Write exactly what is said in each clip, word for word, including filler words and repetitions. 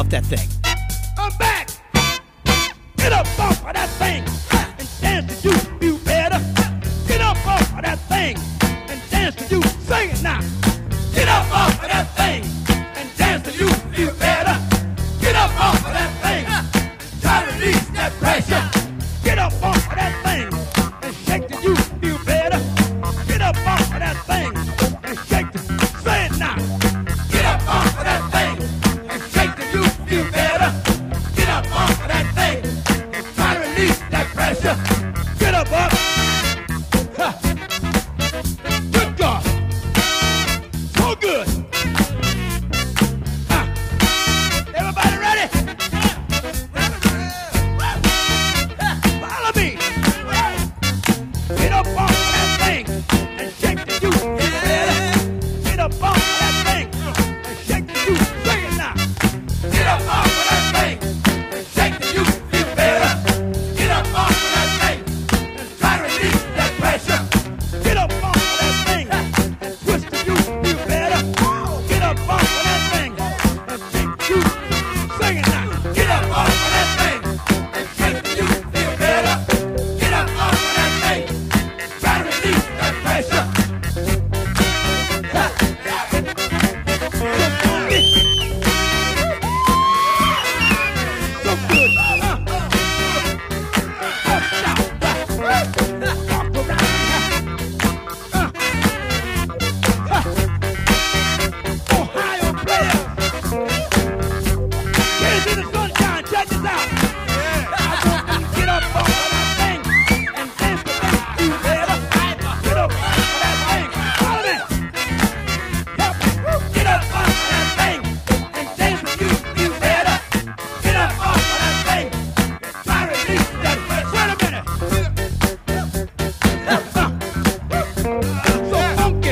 off that thing. I'm back. Get up off of that thing and dance to you feel better. Get up off of that thing and dance to you. Sing it now. Get up off of that thing and dance to you feel better. Get up off of that thing. Try to release that pressure. Get up off of that thing and shake till you feel better. Get up off of that thing and shake till. Say it now. Get up off of that thing and shake till you feel better. Get up off of that thing and try to release that pressure. Get up up. Ha. Good God. So good. Ha. Everybody ready? Follow me. Get up off of that thing and shake till you feel better. Get up off of that thing and shake till you. Sing it now. Get up off of that thing and shake till you feel better. Get up off of that thing and try to release that pressure. Get up off of that thing and twist till you feel better. Get up off of that thing and shake till you. Sing it now. Get up off of that thing and shake till you feel better. Get up off of that thing and try to release that pressure. Ha. So good. Huh? Bust out. Walk around. Huh? Huh? Ohio players. Get into the sunshine. Check this out. I want you to get up off of that thing and dance to make you better. Get up off of that thing. Follow me. Help me. Get up off of that thing and dance to you feel better. Get up off of that thing and try to release that. Wait a minute. Huh. So funky.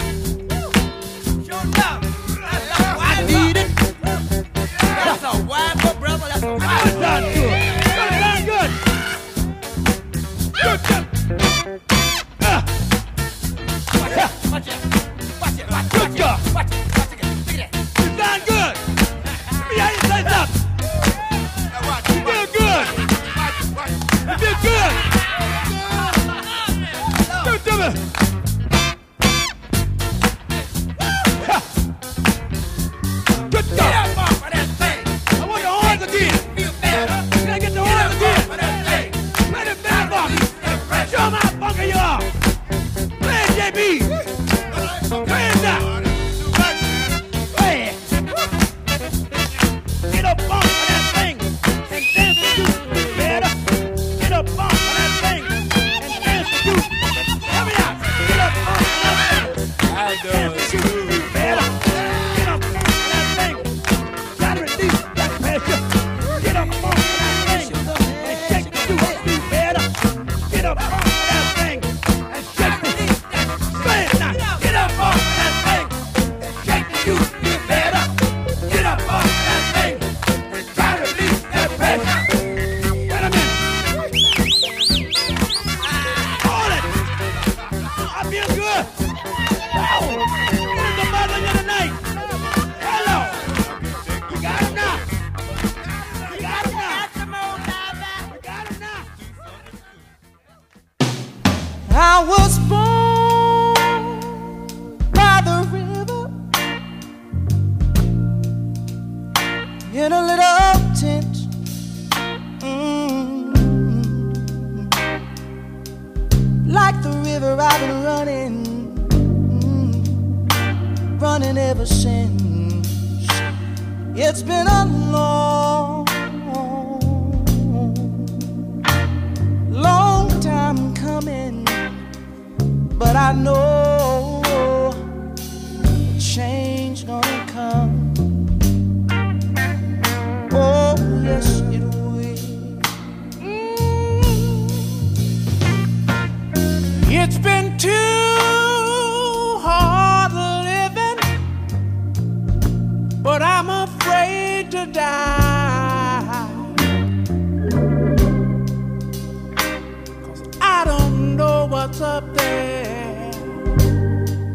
I need it. That's a wild brother. That's a Now it sounds good. Doesn't sound good. Good, good. Ah. Watch it, watch it, watch it, watch Good it, God. watch it, watch it. Look at that. You sound good. Let me hear you say something. You feel good. You feel good. Do it to me. Ha. Good Get God. up off of that thing. I want the horns again. Feel better. Can I get the Get horns up again? off of that thing. Play the band for me. Show 'em how funky you are. Play it, J B. Play it now. Play it. Get up off of that thing and dance to you feel better. Get up off of that thing and dance to you. Help me out. Get up off of that thing. Dance to you feel better. Get up off of that thing. Try to release that pressure. Get up off of that thing and shake to you feel better. Get up off of that thing and shake to you. Say it now. Get up off of that thing and shake to you feel better. Get up off of that thing and try to release that pressure. Wait a minute. Hold it. I feel good. Wow. What is the mother of the night? Hello. You got him now. You got him now. You got him now. I was born by the river in a little tent. Mm. Like the river, I've been running, mm, running ever since. It's been a long, long time coming, but I know change gonna come. Oh yes, it will. Mm. It's been too hard living, but I'm afraid to die. 'Cause I don't know what's up there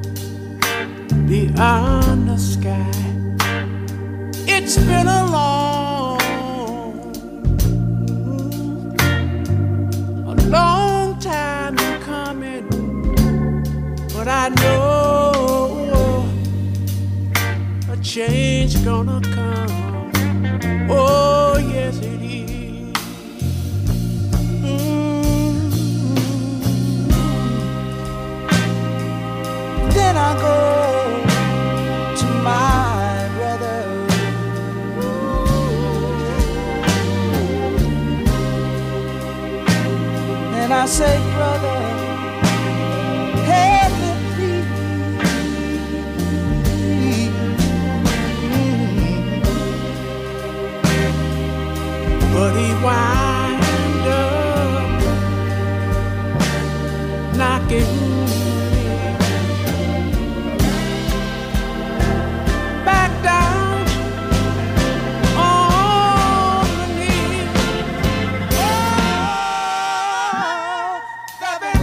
beyond the sky. It's been a long I know a change gonna come. Oh, yes, it is. Mm-hmm. Then I go to my brother. And I say, brother, help me please. Mm-hmm. But he wind up knocking back down on the knees. Oh, there've been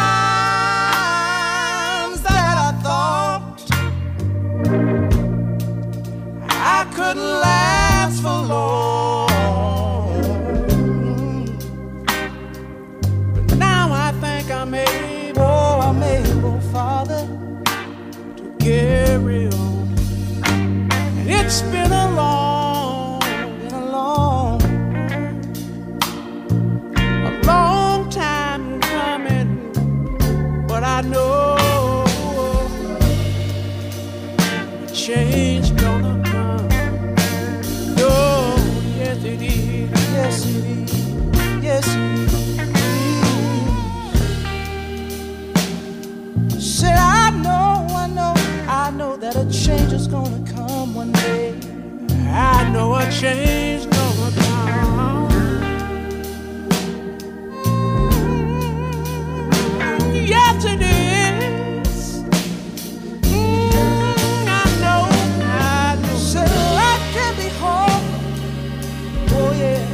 times that I thought I couldn't last for long, but now I think I'm able, I'm able, Father, to carry on. And it's been a long, been a long, a long time coming, but I know a change gonna come. Oh, yes it is, yes it is, yes it is. Said I know, I know, I know that a change is gonna come one day. I know a change gonna come. Mm, yes it is. Mm, I know, I know. Said life can be hard. Oh yeah.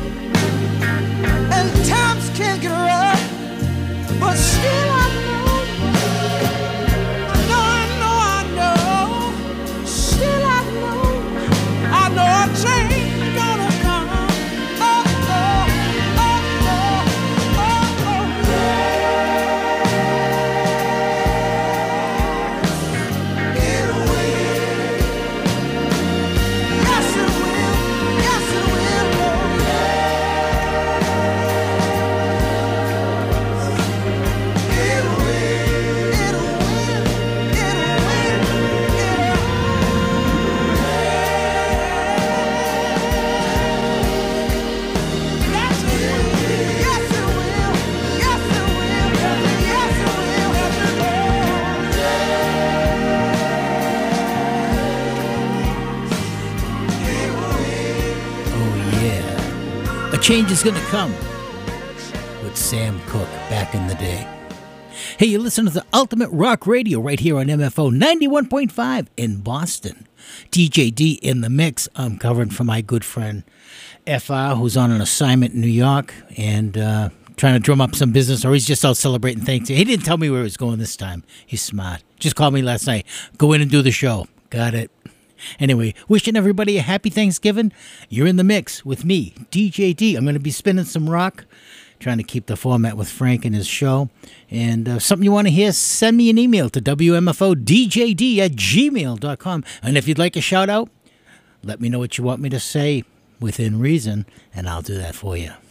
And times can get rough, but still I know. I know, I know, I know. Still I know. I know a change gonna come. Oh, oh, oh, oh, oh, oh. It will. Yes, it will. Yes, it will. Oh, it will. It will. It Yes, it will. Yes, it will. Yes, it will. Yes, it will. Oh, yeah. A change is going to come with Sam Cooke back in the day. Hey, you listen to the Ultimate Rock Radio right here on M F O ninety-one point five in Boston. D J D in the mix. I'm covering for my good friend F R, who's on an assignment in New York and uh, trying to drum up some business, or he's just out celebrating Thanksgiving. He didn't tell me where he was going this time. He's smart. Just called me last night. Go in and do the show. Got it. Anyway, wishing everybody a happy Thanksgiving. You're in the mix with me, D J D. I'm going to be spinning some rock, trying to keep the format with Frank and his show. And uh, something you want to hear, send me an email to W M F O D J D at gmail dot com. And if you'd like a shout out, let me know what you want me to say within reason, and I'll do that for you.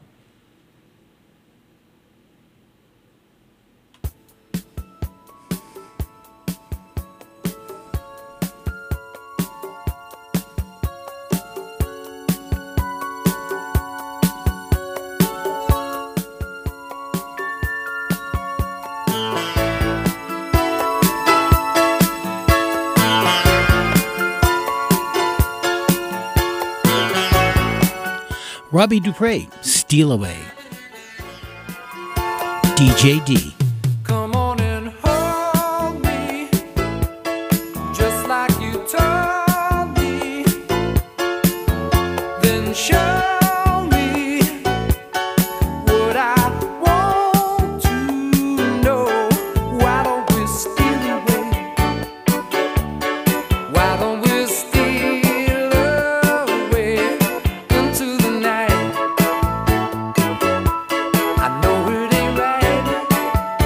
Robbie Dupre, Steal Away. D J D. Come on and hold me, just like you told me. Then show me what I want to know. Why don't we steal away? Why don't we steal away into the night? I know it ain't right.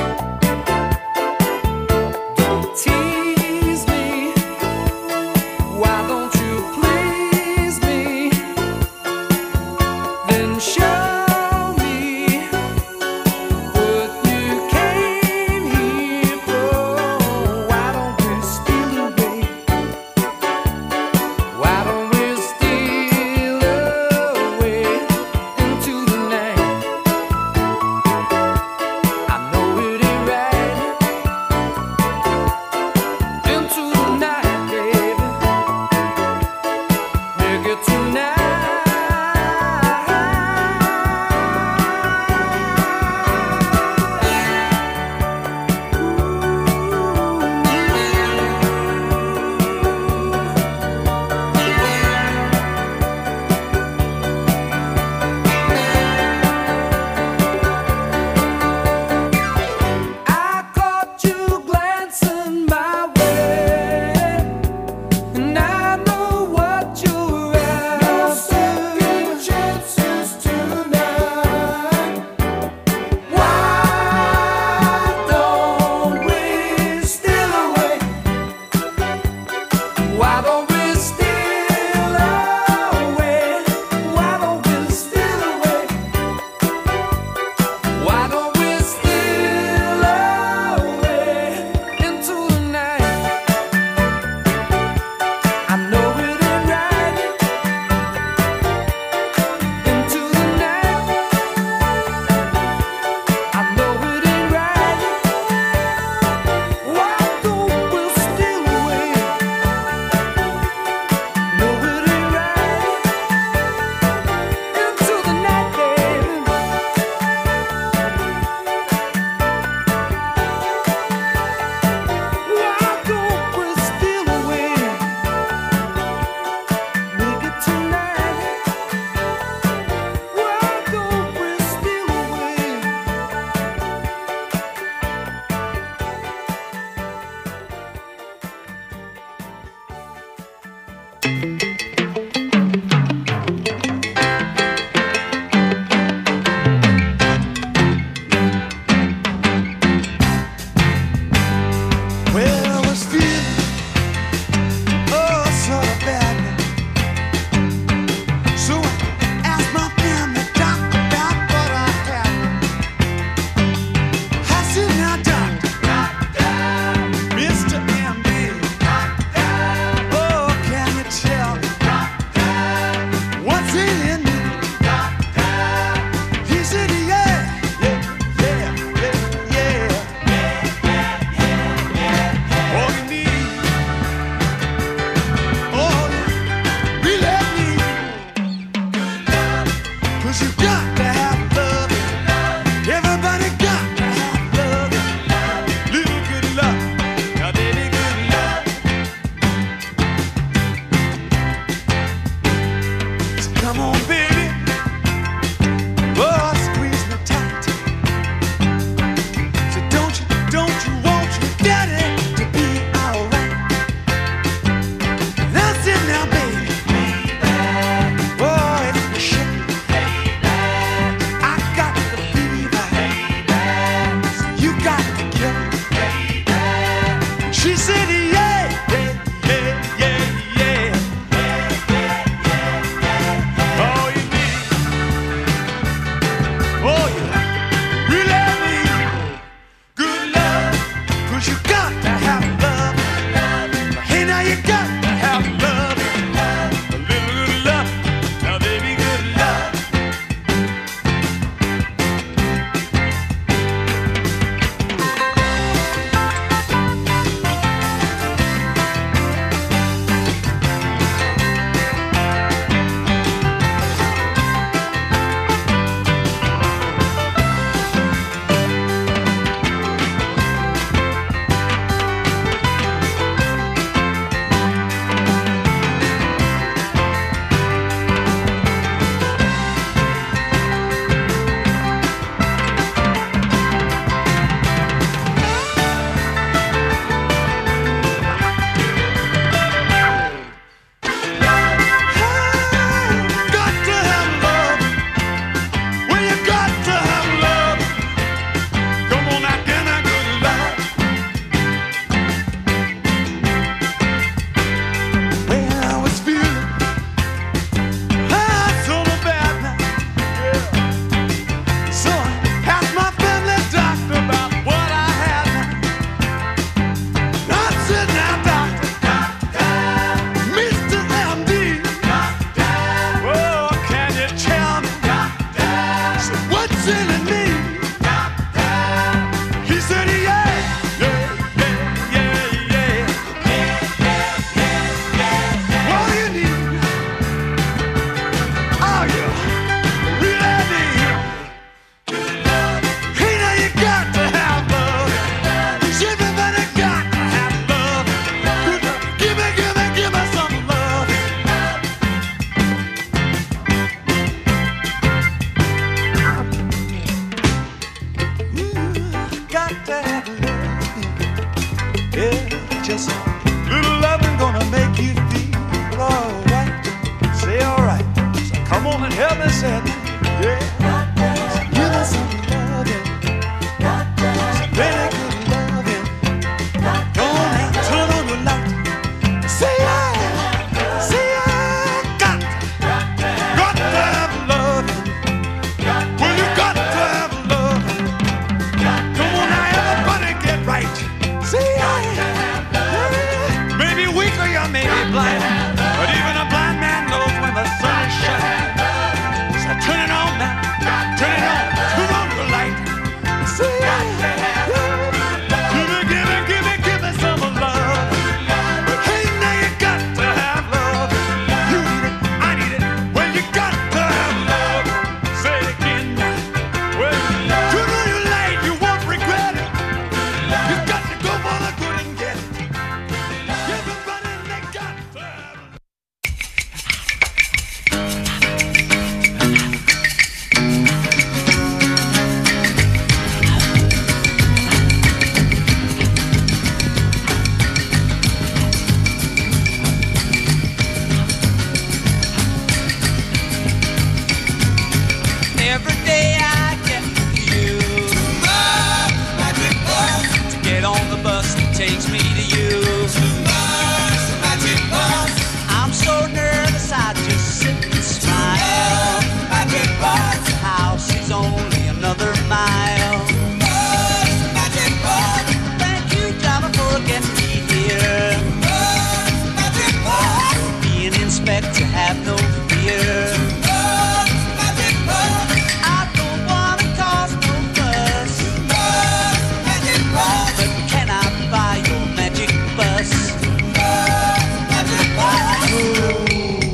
expect to have no fear. Magic bus. I don't wanna cause no fuss. Magic bus. But can I buy your magic bus? Magic bus.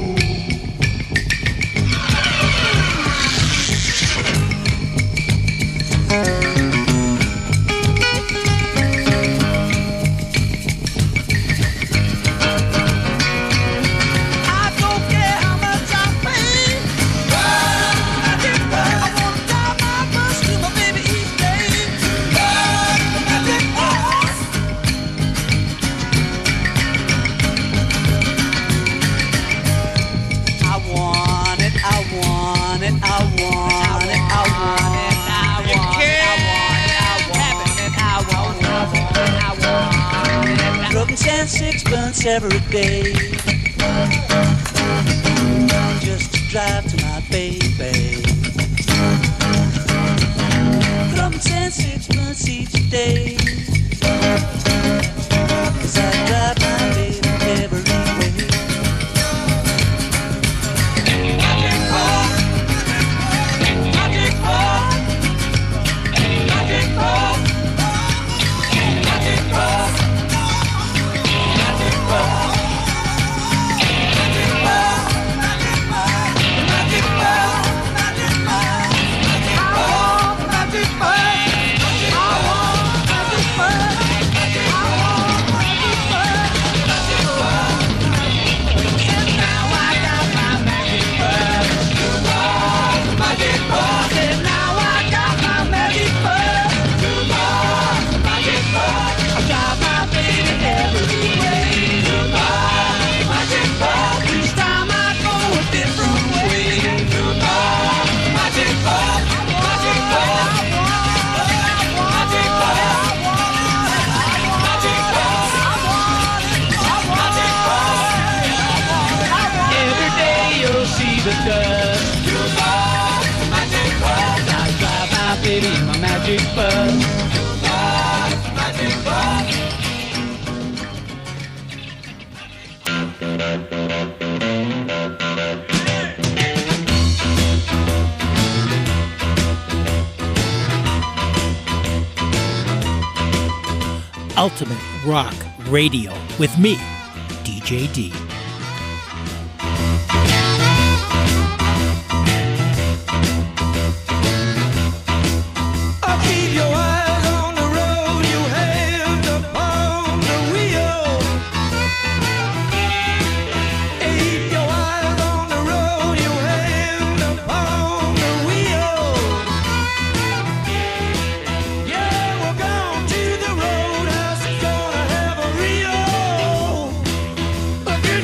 And sixpence every day, just to drive to my baby. Crumpets and sixpence each day, 'cause I drive my baby every way. Magic bus, magic bus, magic bus, magic bus. The dust. You love magic bus. I drive my baby in my magic bus. You love magic bus. Ultimate Rock Radio with me, D J D. Again.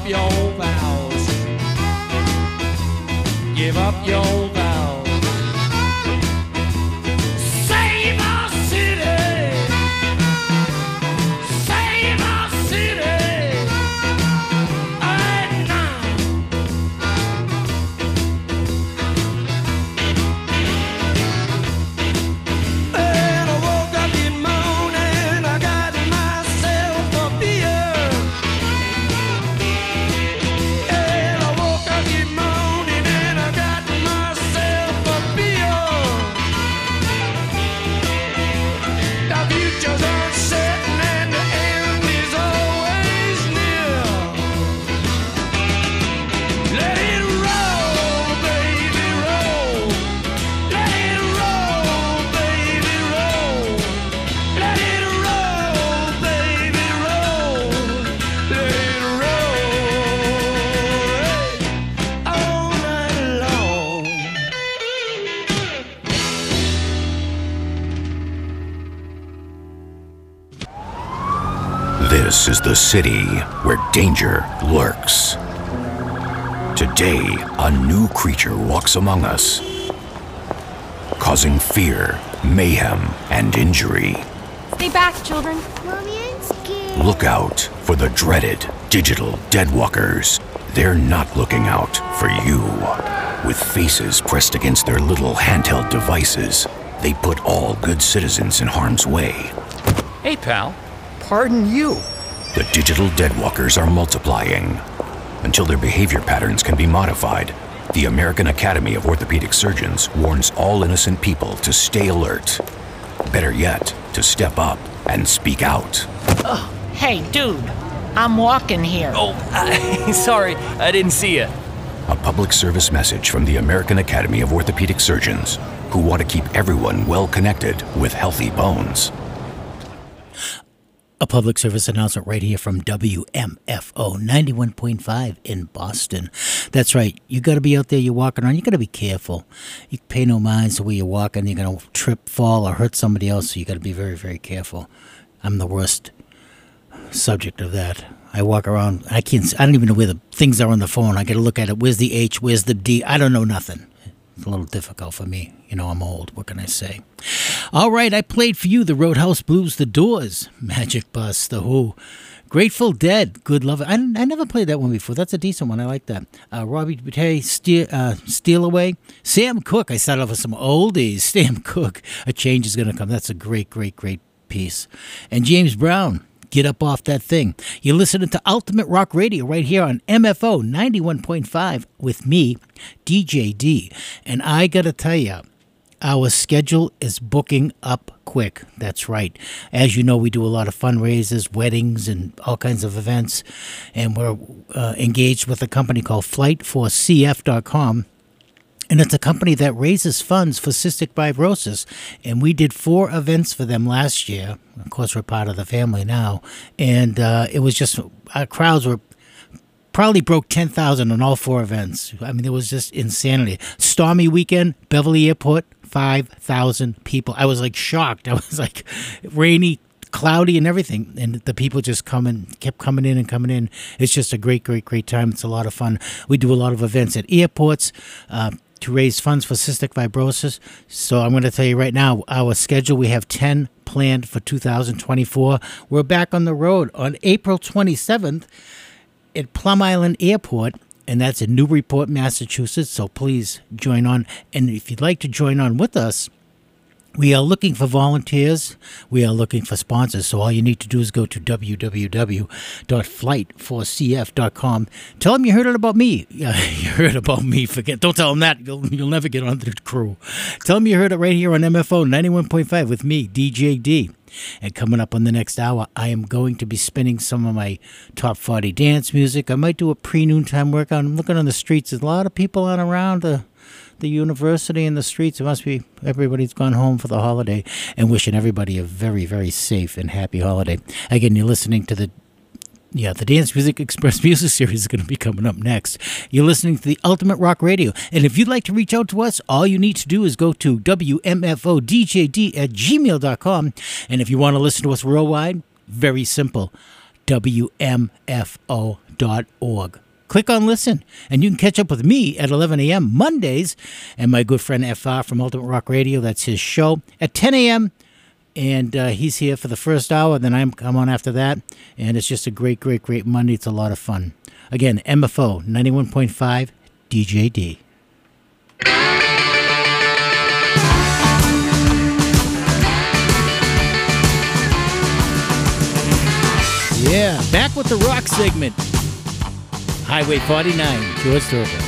your vows. Give up your vows. Save our city. Save our city. Right now. And I woke up this morning, I got myself a beer. And I woke up this morning and I got myself a beer. The future's uncertain and the end is always near. Let it roll, baby, roll. Let it roll, baby, roll. Let it roll, baby, roll. Let it roll all night long. This is the city where danger lurks. Today, a new creature walks among us, causing fear, mayhem, and injury. Stay back, children. Mommy, I'm scared. Look out for the dreaded digital deadwalkers. They're not looking out for you. With faces pressed against their little handheld devices, they put all good citizens in harm's way. Hey, pal. Pardon you. The digital deadwalkers are multiplying. Until their behavior patterns can be modified, the American Academy of Orthopedic Surgeons warns all innocent people to stay alert. Better yet, to step up and speak out. Oh, hey, dude. I'm walking here. Oh, uh, sorry. I didn't see you. A public service message from the American Academy of Orthopedic Surgeons, who want to keep everyone well connected with healthy bones. A public service announcement right here from W M F O ninety-one point five in Boston. That's right. You got to be out there. You're walking around. You got to be careful. You pay no mind to where you're walking. You're going to trip, fall, or hurt somebody else. So you got to be very, very careful. I'm the worst subject of that. I walk around. I can't. I don't even know where the things are on the phone. I got to look at it. Where's the H? Where's the D? I don't know nothing. It's a little difficult for me. You know, I'm old. What can I say? All right, I played for you the Roadhouse Blues, The Doors, Magic Bus, The Who, Grateful Dead, Good Love. I, I never played that one before. That's a decent one. I like that. Uh, Robbie Boutte, Steal, uh, Steal Away. Sam Cooke. I started off with some oldies. Sam Cooke, A Change Is Gonna Come. That's a great, great, great piece. And James Brown, Get Up Off That Thing. You're listening to Ultimate Rock Radio right here on M F O ninety-one point five with me, D J D. And I got to tell you, our schedule is booking up quick. That's right. As you know, we do a lot of fundraisers, weddings, and all kinds of events. And we're uh, engaged with a company called flight four C F dot com. And it's a company that raises funds for cystic fibrosis. And we did four events for them last year. Of course, we're part of the family now. And uh, it was just, our crowds were probably broke ten thousand on all four events. I mean, it was just insanity. Stormy weekend, Beverly Airport, five thousand people. I was like shocked. I was like rainy, cloudy and everything. And the people just coming, kept coming in and coming in. It's just a great, great, great time. It's a lot of fun. We do a lot of events at airports, uh, to raise funds for cystic fibrosis. So I'm going to tell you right now, our schedule, we have ten planned for two thousand twenty-four. We're back on the road on April twenty-seventh at Plum Island Airport, and that's in Newburyport, Massachusetts. So please join on. And if you'd like to join on with us, we are looking for volunteers. We are looking for sponsors. So all you need to do is go to w w w dot flight four c f dot com. Tell them you heard it about me. Yeah, you heard about me. Forget. Don't tell them that. You'll, you'll never get on the crew. Tell them you heard it right here on M F O ninety-one point five with me, D J D. And coming up on the next hour, I am going to be spinning some of my top forty dance music. I might do a pre-noontime workout. I'm looking on the streets. There's a lot of people on around the the university and the streets. It must be everybody's gone home for the holiday, and wishing everybody a very, very safe and happy holiday. Again, you're listening to the Yeah, the Dance Music Express Music Series is going to be coming up next. You're listening to the Ultimate Rock Radio. And if you'd like to reach out to us, all you need to do is go to w m f o d j d at gmail dot com. And if you want to listen to us worldwide, very simple, w m f o dot org. Click on listen, and you can catch up with me at eleven a.m. Mondays, and my good friend F R from Ultimate Rock Radio. That's his show at ten a.m. And uh, he's here for the first hour, then I'm come on after that. And it's just a great, great, great Monday. It's a lot of fun. Again, M F O ninety-one point five D J D. Yeah, back with the rock segment. Highway forty-nine, George Thorogood.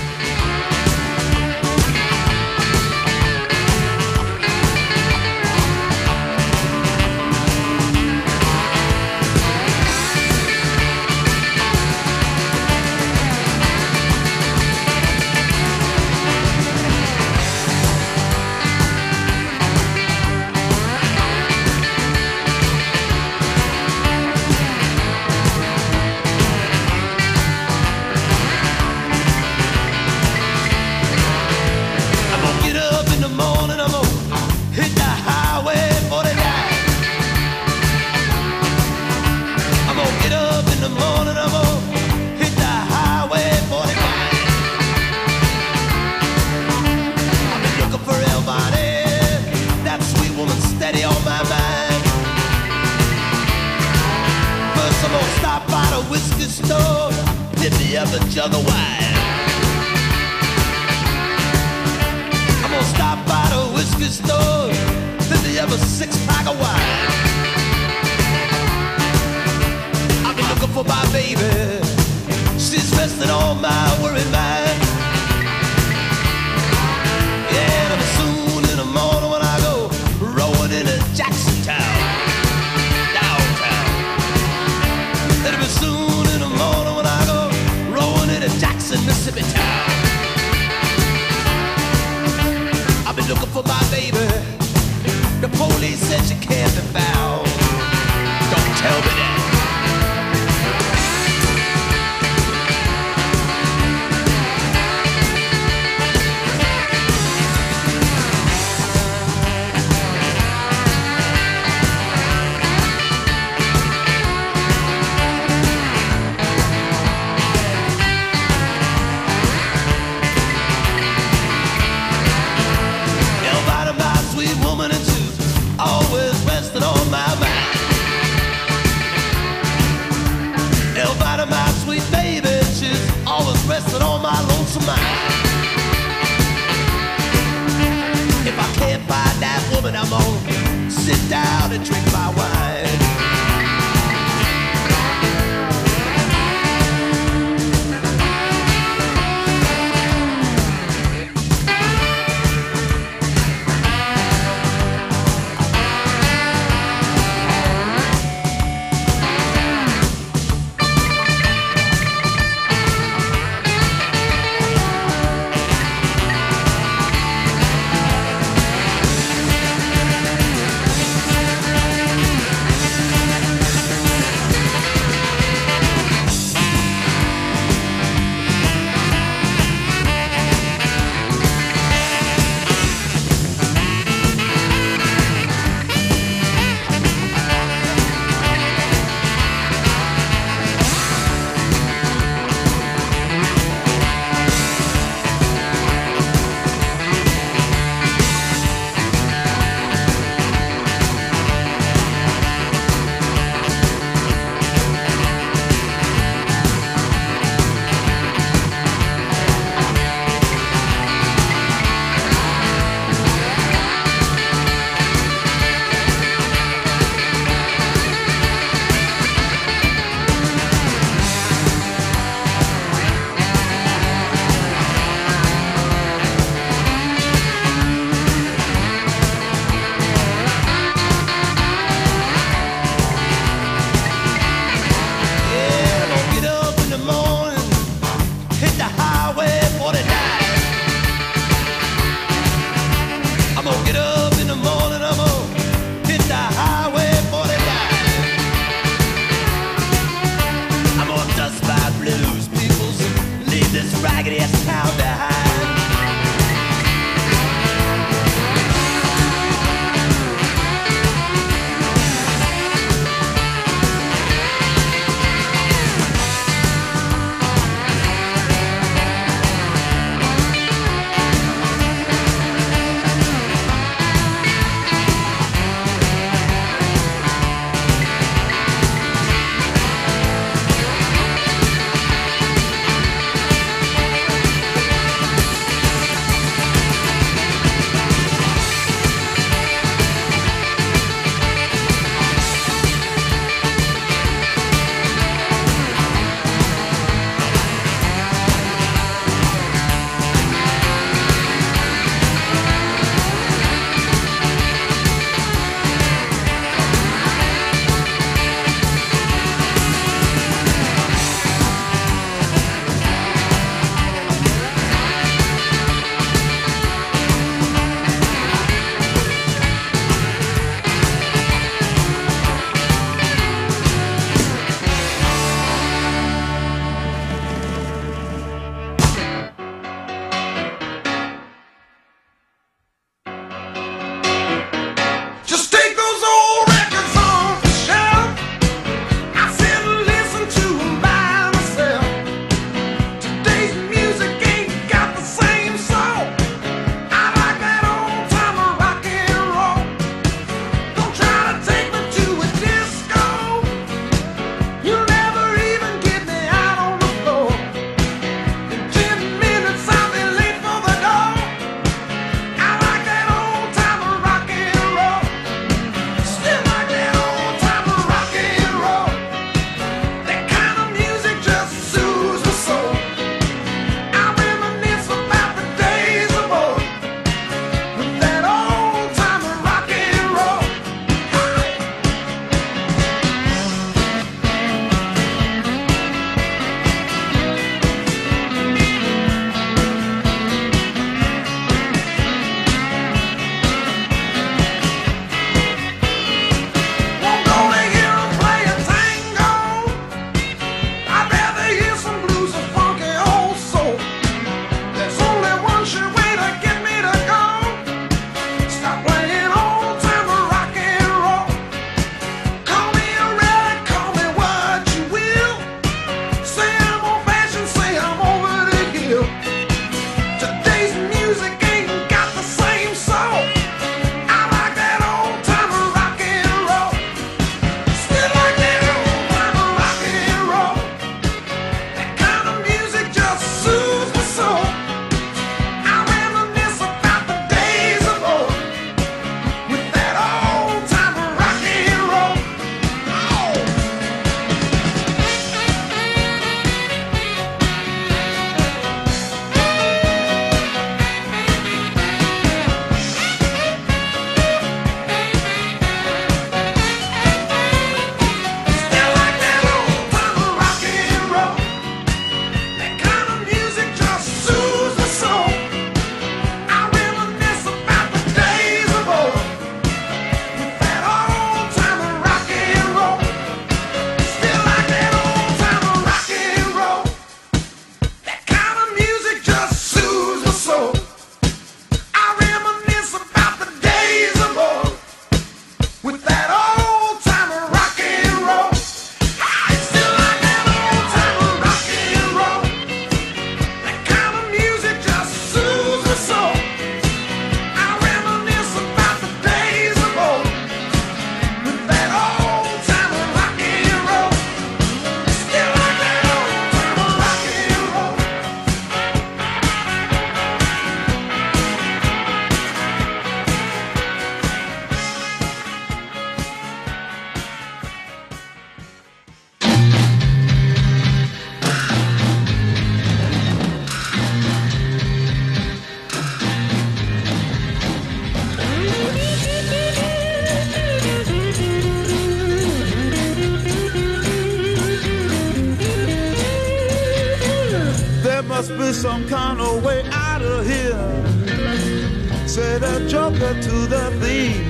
must be some kind of way out of here, said the joker to the thief.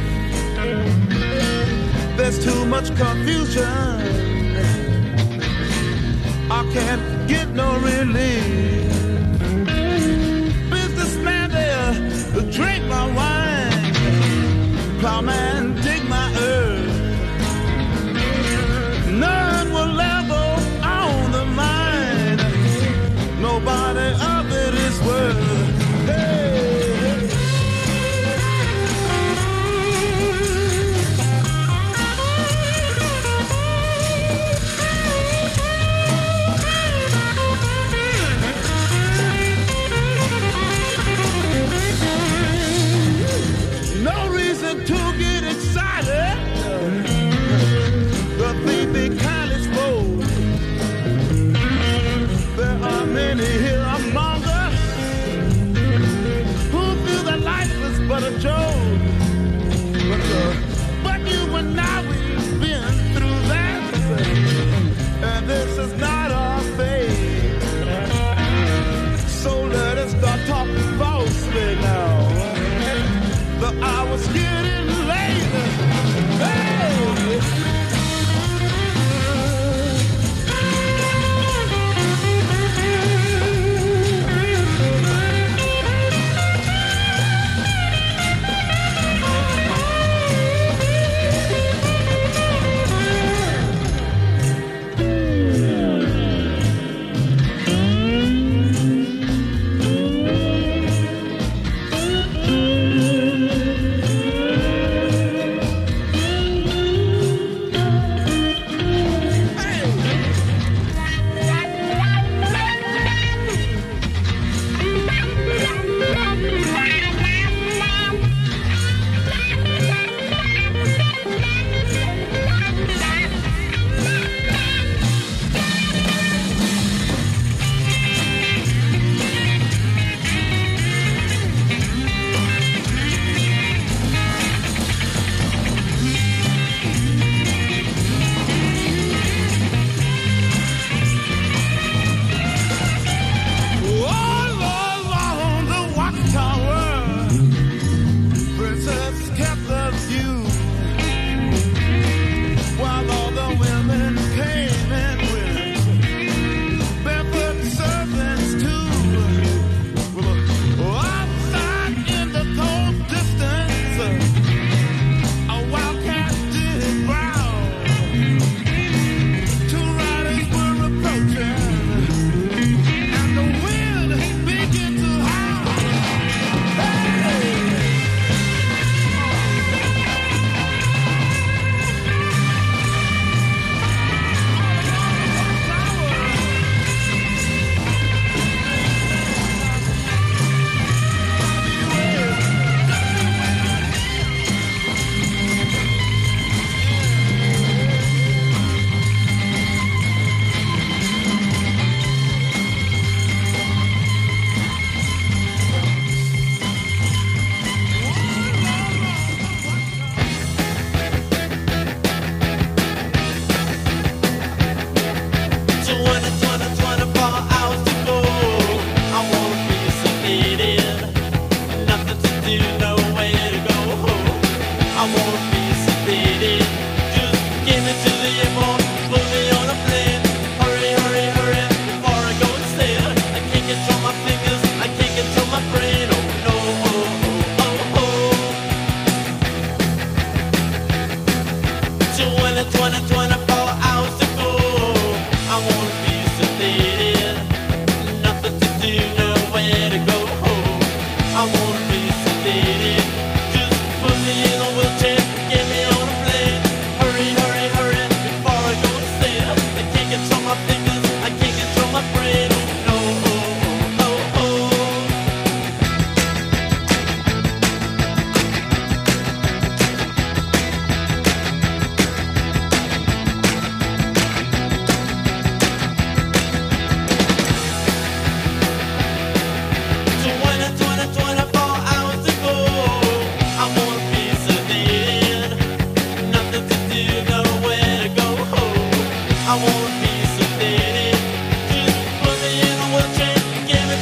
There's too much confusion, I can't get no relief. Businessman there, drink my wine. Plowman, dig my earth. None will level on the mine. Nobody of it is worth. Hey. No reason to get excited. The thief be kindly spoke. There are many here among us who feel that life is but a joke. But, uh, but you and I, we've been through that, and this is not our fate. So let us start talking falsely now. The hour's getting late. Hey! I wanna be sedated. Just put me in a wheelchair, give me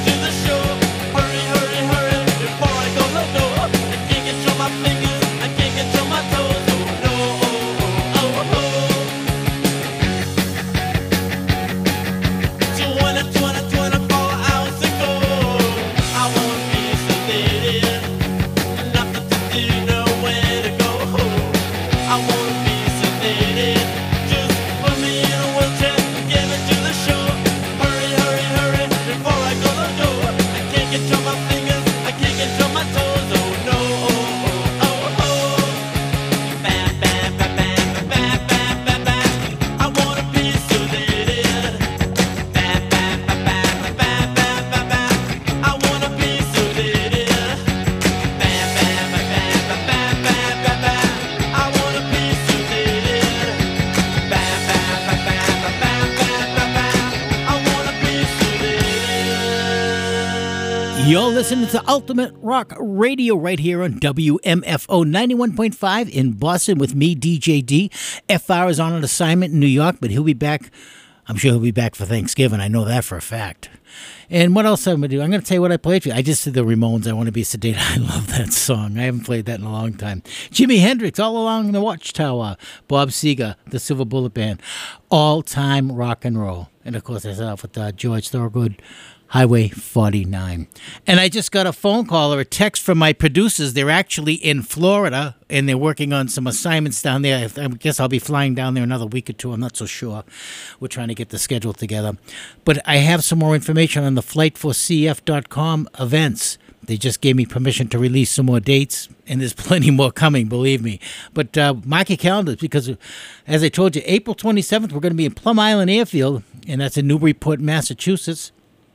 You're listening to Ultimate Rock Radio right here on W M F O ninety-one point five in Boston with me, D J D. F R is on an assignment in New York, but he'll be back. I'm sure he'll be back for Thanksgiving. I know that for a fact. And what else I'm going to do? I'm going to tell you what I played for you. I just did the Ramones, I Want to Be Sedated. I love that song. I haven't played that in a long time. Jimi Hendrix, All Along the Watchtower. Bob Seger, The Silver Bullet Band. All-time rock and roll. And, of course, I started off with uh, George Thorogood, Highway forty-nine. And I just got a phone call or a text from my producers. They're actually in Florida, and they're working on some assignments down there. I guess I'll be flying down there another week or two. I'm not so sure. We're trying to get the schedule together. But I have some more information on the flight for C F dot com events. They just gave me permission to release some more dates, and there's plenty more coming, believe me. But uh, mark your calendars, because, as I told you, April twenty-seventh, we're going to be in Plum Island Airfield, and that's in Newburyport, Massachusetts.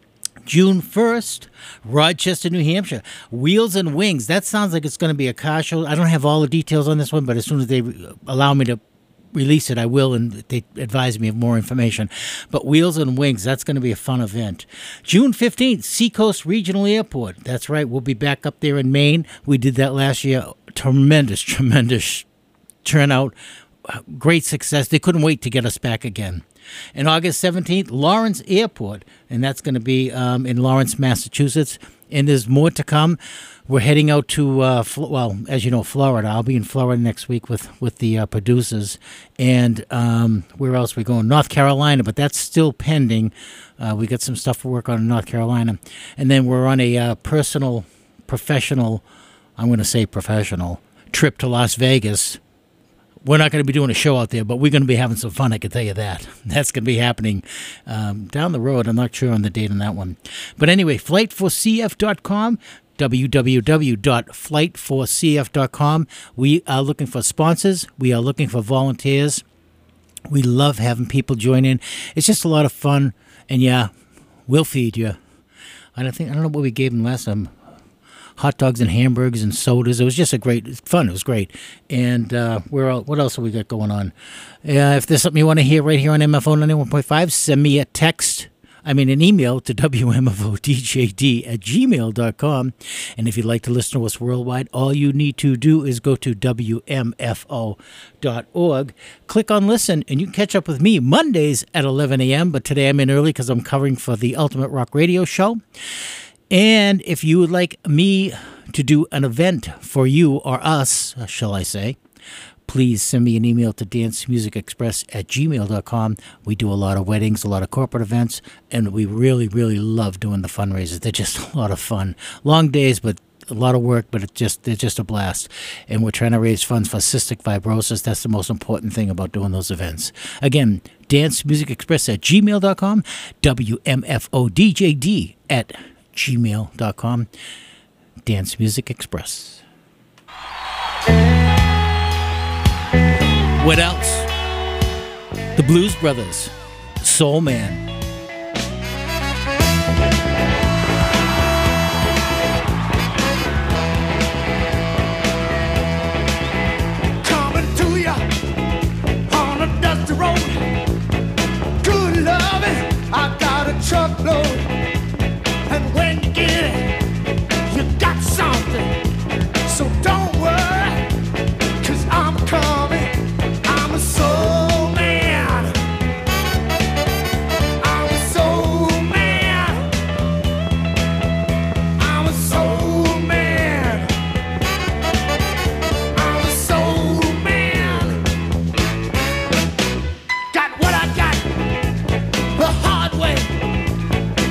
June first, Rochester, New Hampshire. Wheels and Wings. That sounds like it's going to be a car show. I don't have all the details on this one, but as soon as they allow me to release it, I will, and they advise me of more information. But Wheels and Wings, that's going to be a fun event. June fifteenth, Seacoast Regional Airport. That's right, we'll be back up there in Maine. We did that last year. Tremendous, tremendous turnout. Great success. They couldn't wait to get us back again. And August seventeenth, Lawrence Airport, and that's going to be um, in Lawrence, Massachusetts. And there's more to come. We're heading out to, uh, well, as you know, Florida. I'll be in Florida next week with, with the uh, producers. And um, where else are we going? North Carolina, but that's still pending. Uh, we got some stuff to work on in North Carolina. And then we're on a uh, personal, professional, I'm going to say professional, trip to Las Vegas. We're not going to be doing a show out there, but we're going to be having some fun, I can tell you that. That's going to be happening um, down the road. I'm not sure on the date on that one. But anyway, flight for C F dot com, w w w dot flight for c f dot com. We are looking for sponsors. We are looking for volunteers. We love having people join in. It's just a lot of fun. And, yeah, we'll feed you. I don't think I don't know what we gave them last time. Hot dogs and hamburgers and sodas. It was just a great fun. It was great. And uh, where else, what else have we got going on? Uh, if there's something you want to hear right here on M F O ninety-one point five, send me a text. I mean, an email to w m f o d j d at gmail dot com. And if you'd like to listen to us worldwide, all you need to do is go to w m f o dot org, click on listen, and you can catch up with me Mondays at eleven a.m. But today I'm in early because I'm covering for the Ultimate Rock Radio Show. And if you would like me to do an event for you or us, shall I say, please send me an email to dance music express at gmail dot com. We do a lot of weddings, a lot of corporate events, and we really, really love doing the fundraisers. They're just a lot of fun. Long days, but a lot of work, but it's just they're just a blast. And we're trying to raise funds for cystic fibrosis. That's the most important thing about doing those events. Again, dance music express at gmail dot com, W M F O D J D at gmail dot com. Dance Music Express. What else? The Blues Brothers, Soul Man. Coming to ya on a dusty road. Good loving, I got a truckload. And when you get it, you got something. So don't worry, cause I'm coming. I'm a soul man. I'm a soul man. I'm a soul man. I'm a soul man. Got what I got the hard way.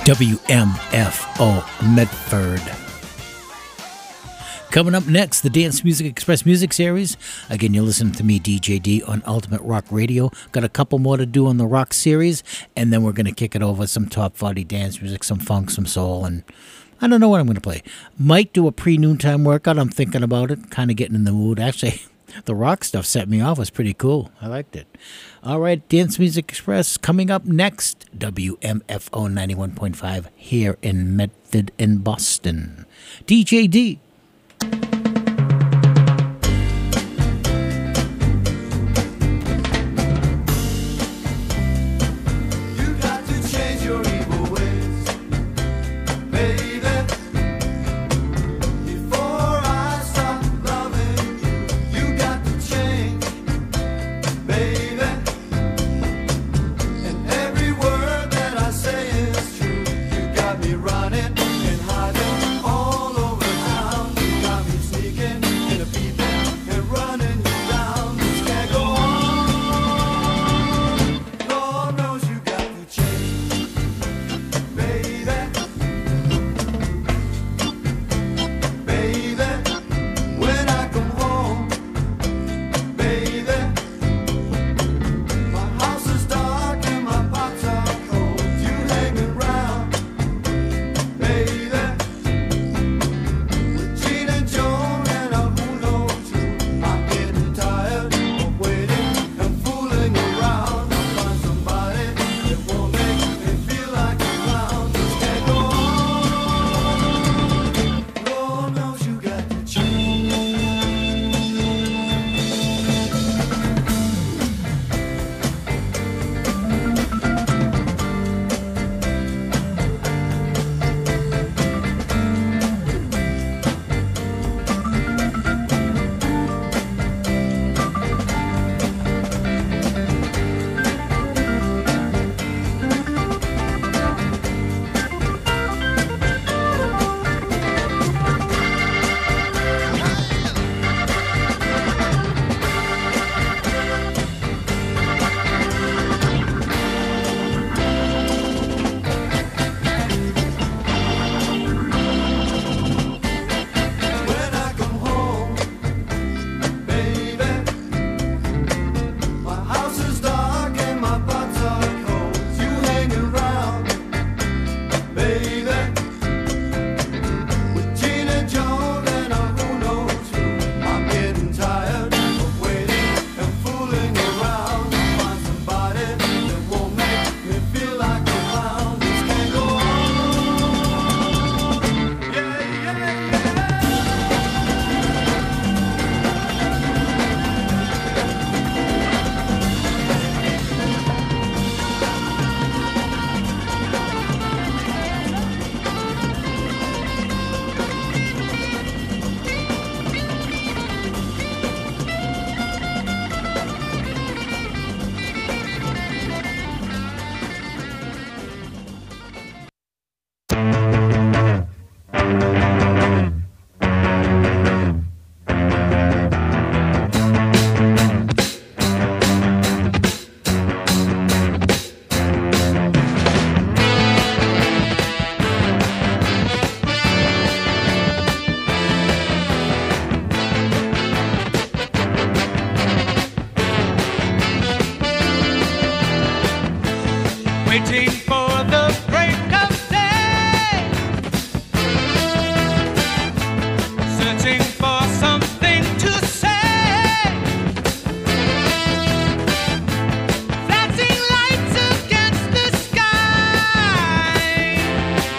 W M F O Medford. Coming up next, the Dance Music Express Music Series. Again, you're listening to me, D J D, on Ultimate Rock Radio. Got a couple more to do on the rock series, and then we're going to kick it over some top forty dance music, some funk, some soul, and I don't know what I'm going to play. Might do a pre-noontime workout. I'm thinking about it, kind of getting in the mood. Actually, the rock stuff set me off. It was pretty cool. I liked it. All right, Dance Music Express coming up next. W M F O ninety-one point five here in Medford in Boston. D J D.